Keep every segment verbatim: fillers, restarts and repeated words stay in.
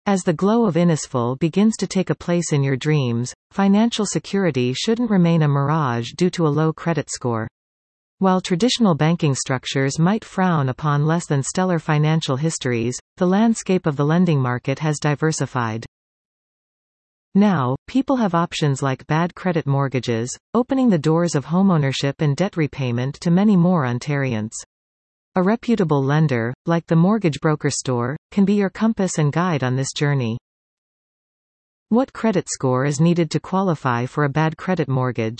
As the glow of Innisfil begins to take a place in your dreams, financial security shouldn't remain a mirage due to a low credit score. While traditional banking structures might frown upon less than stellar financial histories, the landscape of the lending market has diversified. Now, people have options like bad credit mortgages, opening the doors of homeownership and debt repayment to many more Ontarians. A reputable lender, like the Mortgage Broker Store, can be your compass and guide on this journey. What credit score is needed to qualify for a bad credit mortgage?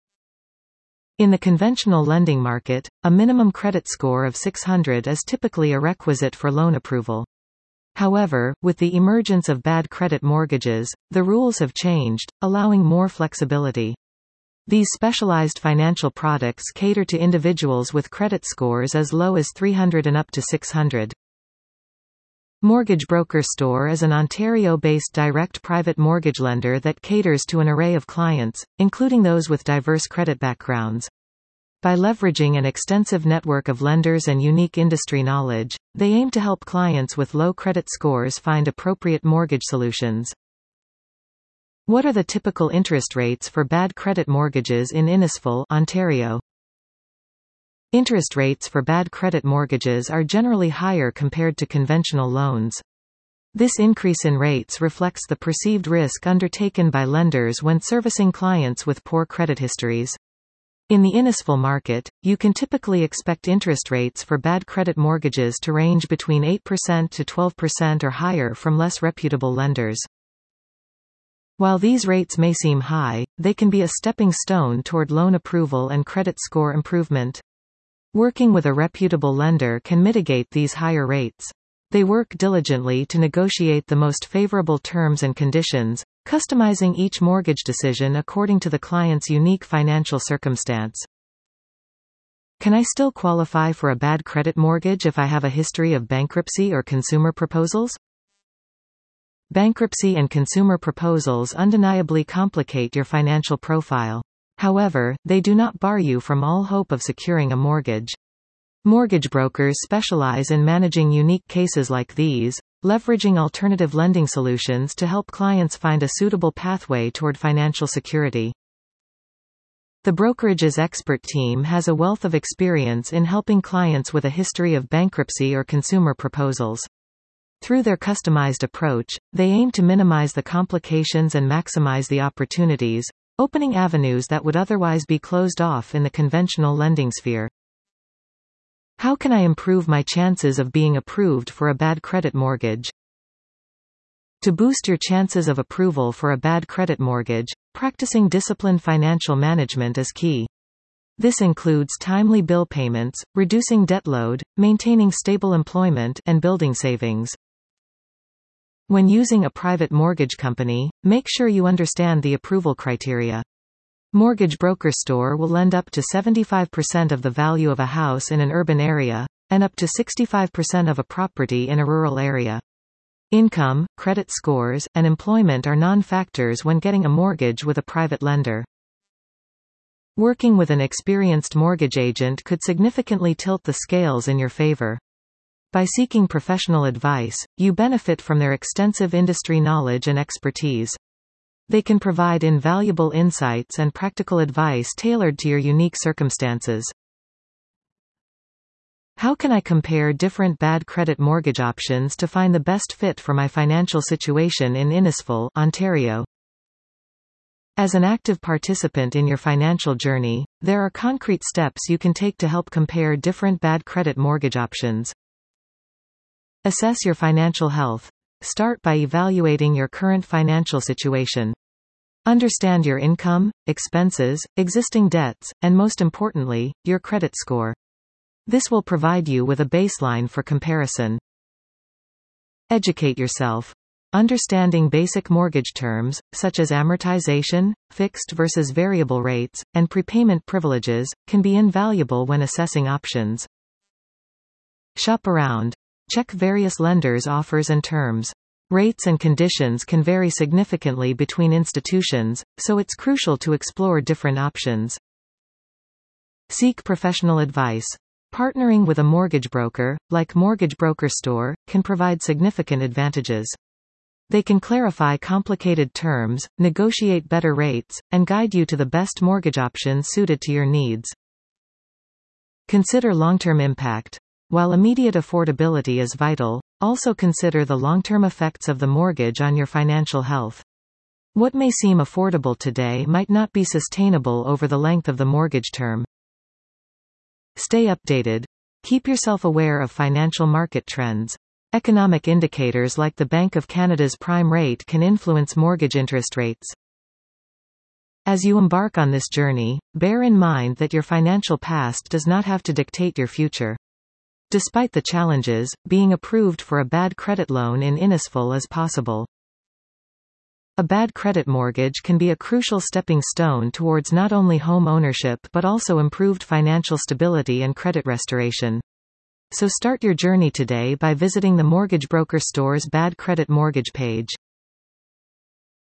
In the conventional lending market, a minimum credit score of six hundred is typically a requisite for loan approval. However, with the emergence of bad credit mortgages, the rules have changed, allowing more flexibility. These specialized financial products cater to individuals with credit scores as low as three hundred and up to six hundred. Mortgage Broker Store is an Ontario-based direct private mortgage lender that caters to an array of clients, including those with diverse credit backgrounds. By leveraging an extensive network of lenders and unique industry knowledge, they aim to help clients with low credit scores find appropriate mortgage solutions. What are the typical interest rates for bad credit mortgages in Innisfil, Ontario? Interest rates for bad credit mortgages are generally higher compared to conventional loans. This increase in rates reflects the perceived risk undertaken by lenders when servicing clients with poor credit histories. In the Innisfil market, you can typically expect interest rates for bad credit mortgages to range between eight percent to twelve percent or higher from less reputable lenders. While these rates may seem high, they can be a stepping stone toward loan approval and credit score improvement. Working with a reputable lender can mitigate these higher rates. They work diligently to negotiate the most favorable terms and conditions, customizing each mortgage decision according to the client's unique financial circumstance. Can I still qualify for a bad credit mortgage if I have a history of bankruptcy or consumer proposals? Bankruptcy and consumer proposals undeniably complicate your financial profile. However, they do not bar you from all hope of securing a mortgage. Mortgage brokers specialize in managing unique cases like these, leveraging alternative lending solutions to help clients find a suitable pathway toward financial security. The brokerage's expert team has a wealth of experience in helping clients with a history of bankruptcy or consumer proposals. Through their customized approach, they aim to minimize the complications and maximize the opportunities, opening avenues that would otherwise be closed off in the conventional lending sphere. How can I improve my chances of being approved for a bad credit mortgage? To boost your chances of approval for a bad credit mortgage, practicing disciplined financial management is key. This includes timely bill payments, reducing debt load, maintaining stable employment, and building savings. When using a private mortgage company, make sure you understand the approval criteria. Mortgage Broker Store will lend up to seventy-five percent of the value of a house in an urban area, and up to sixty-five percent of a property in a rural area. Income, credit scores, and employment are non-factors when getting a mortgage with a private lender. Working with an experienced mortgage agent could significantly tilt the scales in your favor. By seeking professional advice, you benefit from their extensive industry knowledge and expertise. They can provide invaluable insights and practical advice tailored to your unique circumstances. How can I compare different bad credit mortgage options to find the best fit for my financial situation in Innisfil, Ontario? As an active participant in your financial journey, there are concrete steps you can take to help compare different bad credit mortgage options. Assess your financial health. Start by evaluating your current financial situation. Understand your income, expenses, existing debts, and most importantly, your credit score. This will provide you with a baseline for comparison. Educate yourself. Understanding basic mortgage terms, such as amortization, fixed versus variable rates, and prepayment privileges, can be invaluable when assessing options. Shop around. Check various lenders' offers and terms. Rates and conditions can vary significantly between institutions, so it's crucial to explore different options. Seek professional advice. Partnering with a mortgage broker, like Mortgage Broker Store, can provide significant advantages. They can clarify complicated terms, negotiate better rates, and guide you to the best mortgage options suited to your needs. Consider long-term impact. While immediate affordability is vital, also consider the long-term effects of the mortgage on your financial health. What may seem affordable today might not be sustainable over the length of the mortgage term. Stay updated. Keep yourself aware of financial market trends. Economic indicators like the Bank of Canada's prime rate can influence mortgage interest rates. As you embark on this journey, bear in mind that your financial past does not have to dictate your future. Despite the challenges, being approved for a bad credit loan in Innisfil is possible. A bad credit mortgage can be a crucial stepping stone towards not only home ownership but also improved financial stability and credit restoration. So start your journey today by visiting the Mortgage Broker Store's Bad Credit Mortgage page.